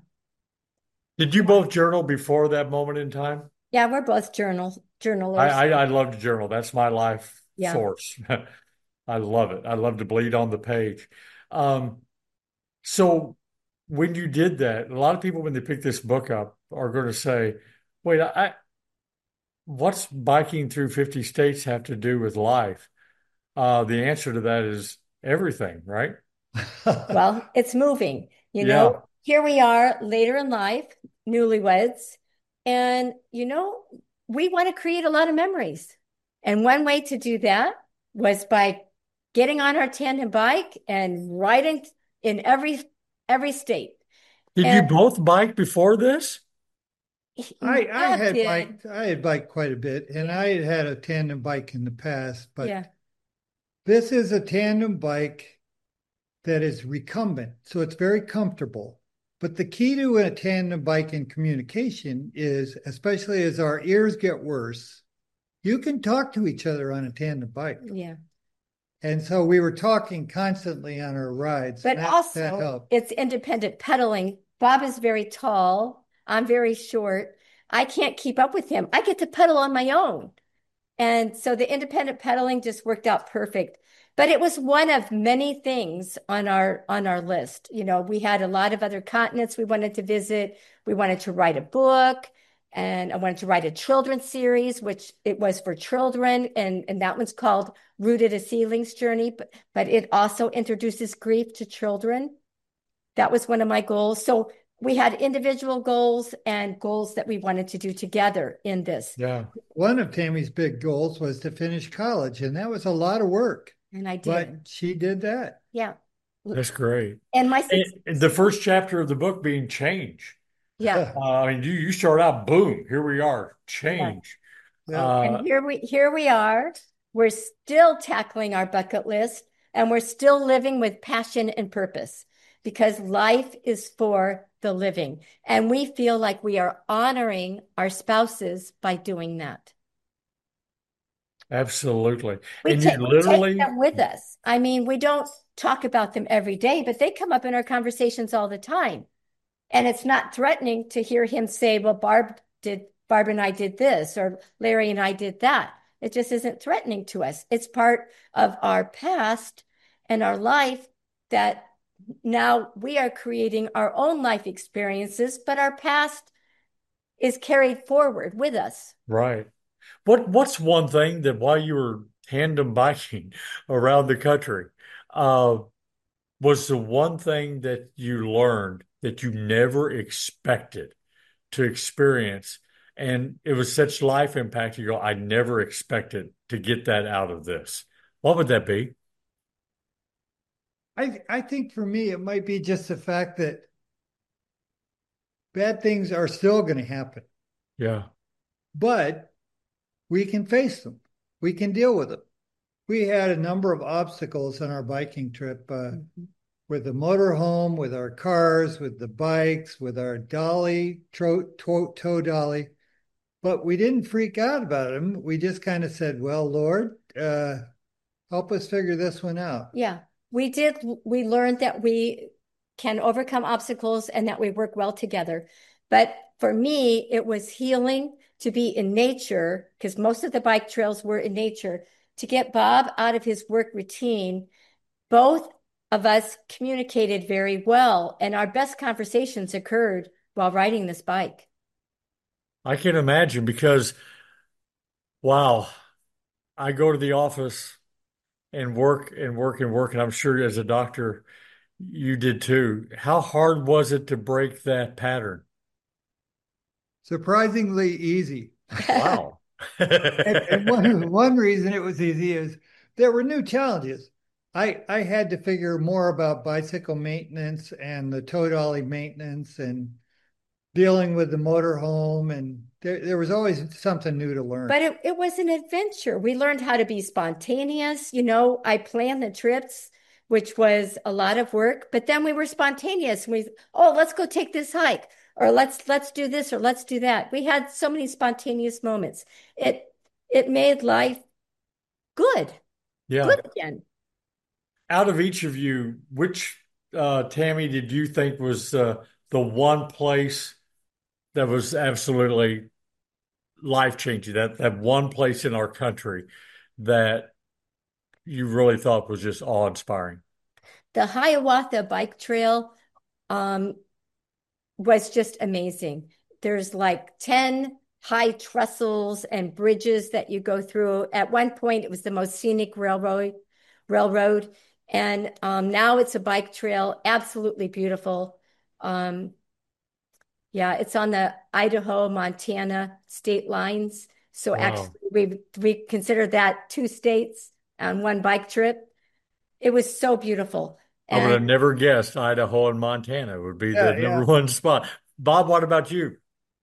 Did you both journal before that moment in time? Yeah, we're both journal journalers. I, I, I love to journal. That's my life yeah. source. I love it. I love to bleed on the page. Um, so when you did that, a lot of people, when they pick this book up, are going to say, wait, I, what's biking through fifty states have to do with life? Uh, the answer to that is everything, right? Well, it's moving. You Yeah. know, here we are later in life, newlyweds, and, you know, we want to create a lot of memories. And one way to do that was by getting on our tandem bike and riding in every every state. Did and, you both bike before this? I, I had biked, I had biked quite a bit, and I had had a tandem bike in the past, but yeah. This is a tandem bike that is recumbent, so it's very comfortable. But the key to a tandem bike in communication is, especially as our ears get worse, you can talk to each other on a tandem bike. Yeah. And so we were talking constantly on our rides. But that, also, that it's independent pedaling. Bob is very tall. I'm very short. I can't keep up with him. I get to pedal on my own. And so the independent pedaling just worked out perfect. But it was one of many things on our on our list. You know, we had a lot of other continents we wanted to visit. We wanted to write a book, and I wanted to write a children's series, which it was for children, and, and that one's called Rooted: A Seedling's Journey, but, but it also introduces grief to children. That was one of my goals. So we had individual goals and goals that we wanted to do together in this. Yeah. One of Tammy's big goals was to finish college, and that was a lot of work. And I did. But she did that. Yeah. That's great. And my and the first chapter of the book being change. Yeah. Uh, I mean, you you start out, boom, here we are, change. Yeah. Uh, and here we here we are. We're still tackling our bucket list, and we're still living with passion and purpose, because life is for the living. And we feel like we are honoring our spouses by doing that. Absolutely. We, and take, you literally we take them with us. I mean, we don't talk about them every day, but they come up in our conversations all the time. And it's not threatening to hear him say, well, Barb did, Barb and I did this, or Larry and I did that. It just isn't threatening to us. It's part of our past and our life that now we are creating our own life experiences, but our past is carried forward with us. Right. What what's one thing that while you were tandem biking around the country, uh, was the one thing that you learned that you never expected to experience? And it was such life impact, you go, I never expected to get that out of this. What would that be? I I think for me it might be just the fact that bad things are still going to happen, Yeah. but we can face them. We can deal with them. We had a number of obstacles on our biking trip uh, mm-hmm. with the motorhome, with our cars, with the bikes, with our dolly, tow, tow, tow dolly. But we didn't freak out about them. We just kind of said, well, Lord, uh, help us figure this one out. Yeah, we did. We learned that we can overcome obstacles and that we work well together. But for me, it was healing to be in nature, because most of the bike trails were in nature, to get Bob out of his work routine. Both of us communicated very well, and our best conversations occurred while riding this bike. I can imagine because, wow, I go to the office and work and work and work, and I'm sure as a doctor, you did too. How hard was it to break that pattern? Surprisingly easy. Wow. and, and one, one reason it was easy is there were new challenges. I, I had to figure more about bicycle maintenance and the tow dolly maintenance and dealing with the motorhome, and there, there was always something new to learn. But it, it was an adventure. We learned how to be spontaneous. You know, I planned the trips, which was a lot of work, but then we were spontaneous. We, oh, let's go take this hike, or let's let's do this, or let's do that. We had so many spontaneous moments. It it made life good. Yeah. Good again. Out of each of you, which uh, Tammy did you think was uh, the one place that was absolutely life-changing, that, that one place in our country that you really thought was just awe-inspiring? The Hiawatha Bike Trail um, was just amazing. There's like ten high trestles and bridges that you go through. At one point, it was the most scenic railroad, railroad. And um, now it's a bike trail, absolutely beautiful. Um, yeah, it's on the Idaho-Montana state lines. So Wow. actually, we we consider that two states on one bike trip. It was so beautiful. I would And have never guessed Idaho and Montana would be Yeah, the yeah. number one spot. Bob, what about you?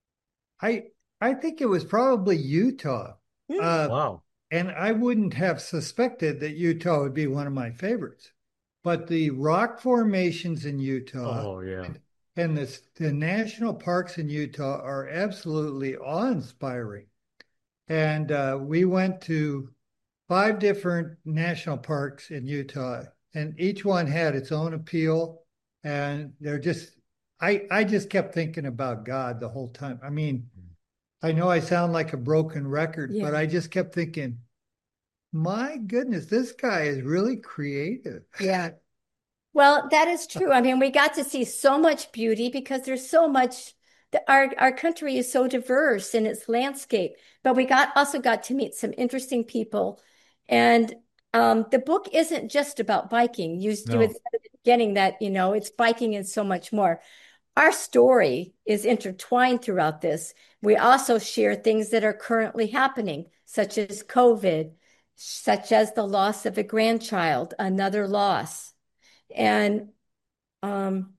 I I think it was probably Utah. Hmm. Uh, Wow. and I wouldn't have suspected that Utah would be one of my favorites. But the rock formations in Utah Oh, yeah. and the, the national parks in Utah are absolutely awe-inspiring. And uh, we went to five different national parks in Utah, and each one had its own appeal. And they're just, I, I just kept thinking about God the whole time. I mean, I know I sound like a broken record, Yeah. but I just kept thinking, my goodness, this guy is really creative. Yeah. Well, that is true. I mean, we got to see so much beauty because there's so much, our, our country is so diverse in its landscape, but we got also got to meet some interesting people. And um, the book isn't just about biking. You, No. you had said at the beginning that, you know, it's biking and so much more. Our story is intertwined throughout this. We also share things that are currently happening, such as COVID, such as the loss of a grandchild, another loss. And um,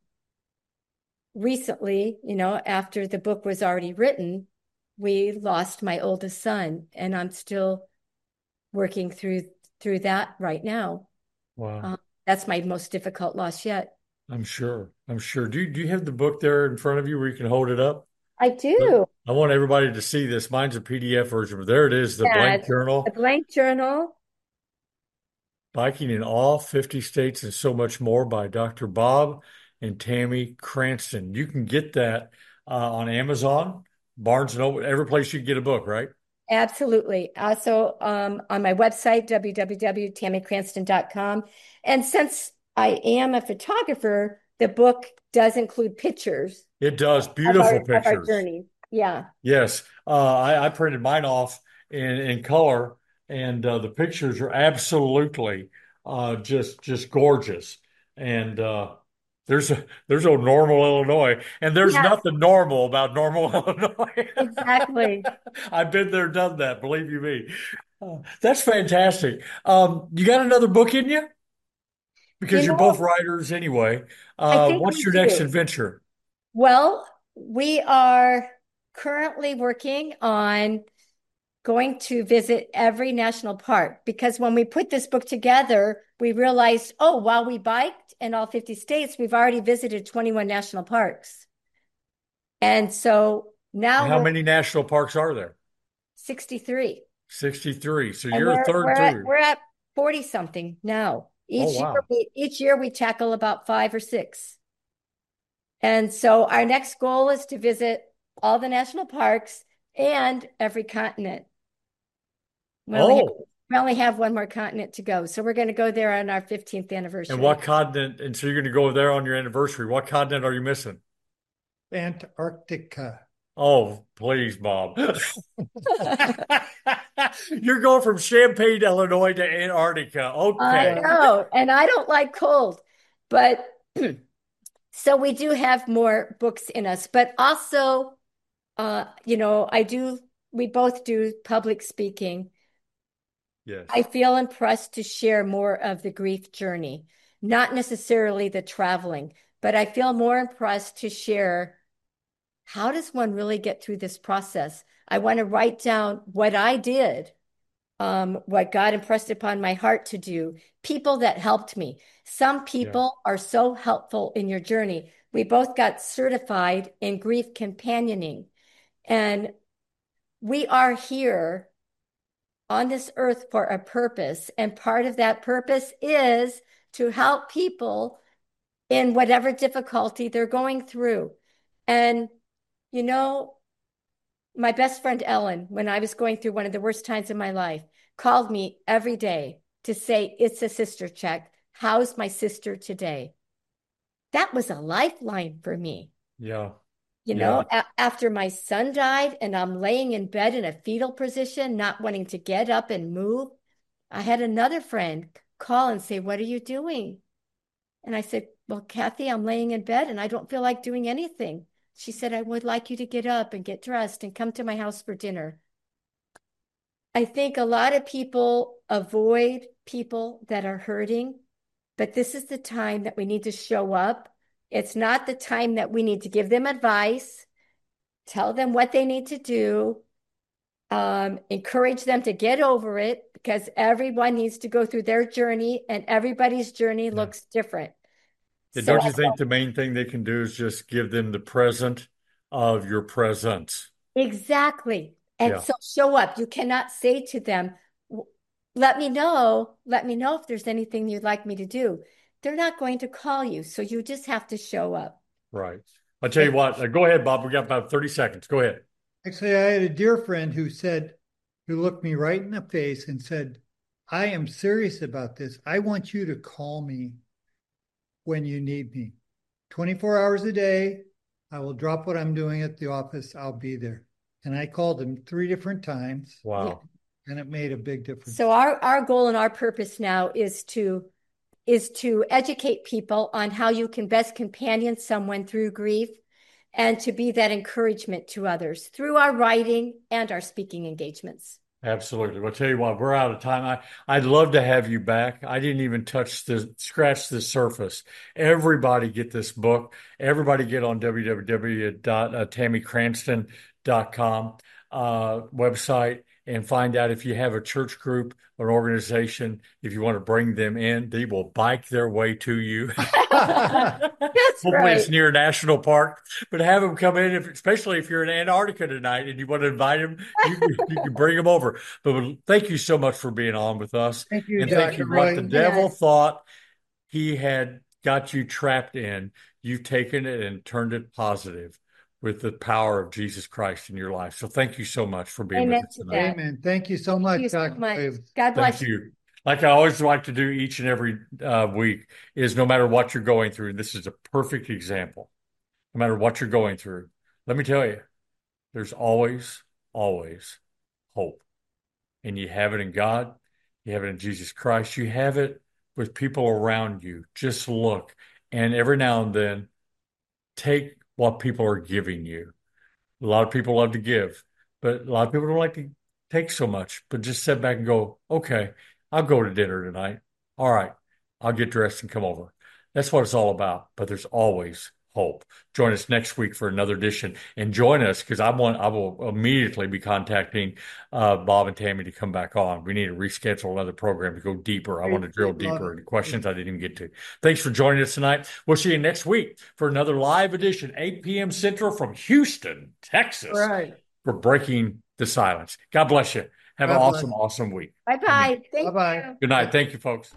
recently, you know, after the book was already written, we lost my oldest son, and I'm still working through through that right now. Wow. Um, that's my most difficult loss yet. I'm sure. I'm sure. Do you, do you have the book there in front of you where you can hold it up? I do. I want everybody to see this. Mine's a P D F version, but there it is, the Yeah, blank it's journal. a blank journal. Biking in all fifty states and so much more by Doctor Bob and Tammy Cranston. You can get that uh, on Amazon, Barnes and Noble, every place you can get a book, right? Absolutely. Also um, on my website, w w w dot tammy cranston dot com. And since I am a photographer, the book does include pictures It does. of our Beautiful of our pictures. journey. Yeah. Yes. Uh, I, I printed mine off in, in color, and uh, the pictures are absolutely uh, just just gorgeous. And uh, there's a there's no Normal, Illinois, and there's Yes, nothing normal about Normal, Illinois. exactly. I've been there, done that. Believe you me. Uh, that's fantastic. Um, you got another book in you? You Because you're both know, writers anyway. I Uh, think what's we your next do. adventure? Well, we are currently working on going to visit every national park because when we put this book together, we realized, oh, while we biked in all fifty states, we've already visited twenty-one national parks. And so And now how we're many national parks are there? sixty-three. sixty-three. So And you're a we're we're third at through. we're at forty something now. Oh, Each year wow. we each year we tackle about five or six. And so our next goal is to visit all the national parks and every continent. We only have, Oh, we only have one more continent to go. So we're going to go there on our fifteenth and anniversary. what continent? And so you're going to go there on your anniversary. What continent are you missing? Antarctica. Oh, please, Bob. You're going from Champaign, Illinois to Antarctica. I Okay. know, and I don't like cold, but so we do have more books in us, but also, uh, you know, I do, we both do public speaking. Yes. I feel impressed to share more of the grief journey, not necessarily the traveling, but I feel more impressed to share how does one really get through this process? I want to write down what I did, um, what God impressed upon my heart to do, people that helped me. Some Yeah. people are so helpful in your journey. We both got certified in grief companioning, and we are here on this earth for a purpose. And part of that purpose is to help people in whatever difficulty they're going through. And, you know, my best friend Ellen, when I was going through one of the worst times in my life, called me every day to say, it's a sister check. How's my sister today? That was a lifeline for me. Yeah. You Yeah. know, a- after my son died and I'm laying in bed in a fetal position, not wanting to get up and move, I had another friend call and say, what are you doing? And I said, well, Kathy, I'm laying in bed and I don't feel like doing anything. She said, I would like you to get up and get dressed and come to my house for dinner. I think a lot of people avoid people that are hurting, but this is the time that we need to show up. It's not the time that we need to give them advice, tell them what they need to do, um, encourage them to get over it because everyone needs to go through their journey and everybody's journey Yeah. looks different. Yeah, So don't I you think the main thing they can do is just give them the present of your presence? Exactly. And Yeah. so show up. You cannot say to them, let me know, let me know if there's anything you'd like me to do. They're not going to call you. So you just have to show up. Right. I'll tell you what. Uh, go ahead, Bob. We got about thirty seconds. Go ahead. Actually, I had a dear friend who said, who looked me right in the face and said, I am serious about this. I want you to call me when you need me. twenty-four hours a day. I will drop what I'm doing at the office. I'll be there. And I called him three different times, Wow. and it made a big difference. So our, our goal and our purpose now is to is to educate people on how you can best companion someone through grief and to be that encouragement to others through our writing and our speaking engagements. Absolutely. Well, I'll tell you what, we're out of time. I, I'd love to have you back. I didn't even touch the scratch the surface. Everybody get this book. Everybody get on w w w dot tammy cranston dot com uh, website and find out if you have a church group or an organization. If you want to bring them in, they will bike their way to you. That's Hopefully right. it's near a national park, but have them come in, if, especially if you're in Antarctica tonight and you want to invite them, you, you can bring them over. But thank you so much for being on with us. Thank you, And thank Doctor you. What the Roy. devil Yes. thought he had got you trapped in, you've taken it and turned it positive with the power of Jesus Christ in your life. So thank you so much for being with Amen us to tonight. that. Amen. Thank you so Thank much, you so Doctor much. Williams. God bless Thank you. you. like I always like to do each and every uh, week, is no matter what you're going through, this is a perfect example. No matter what you're going through, let me tell you, there's always, always hope. And you have it in God, you have it in Jesus Christ, you have it with people around you. Just look. And every now and then, take what people are giving you. A lot of people love to give, but a lot of people don't like to take so much. But just sit back and go, okay, I'll go to dinner tonight. All right, I'll get dressed and come over. That's what it's all about. But there's always hope. Join us next week for another edition, and join us because I want I will immediately be contacting uh, Bob and Tammy to come back on. We need to reschedule another program to go deeper. I want to drill deeper into questions I didn't even get to. Thanks for joining us tonight. We'll see you next week for another live edition, eight p.m. Central from Houston, Texas, right, for Breaking the Silence. God bless you. Have God an bless. awesome, awesome week. Bye-bye. Thank Bye-bye. you. Good night. Thank you, folks.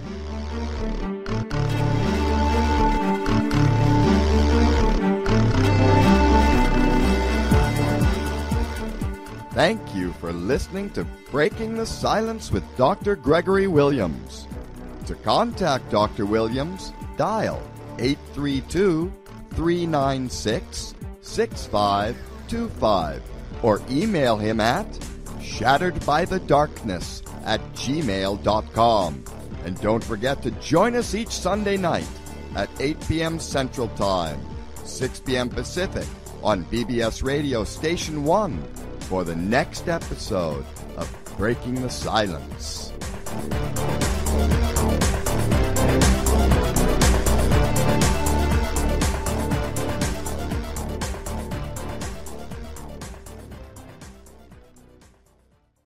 Thank you for listening to Breaking the Silence with Doctor Gregory Williams. To contact Doctor Williams, dial eight three two, three nine six, six five two five or email him at shatteredbythedarkness at gmail dot com. And don't forget to join us each Sunday night at eight p.m. Central Time, six p.m. Pacific on B B S Radio Station one for the next episode of Breaking the Silence.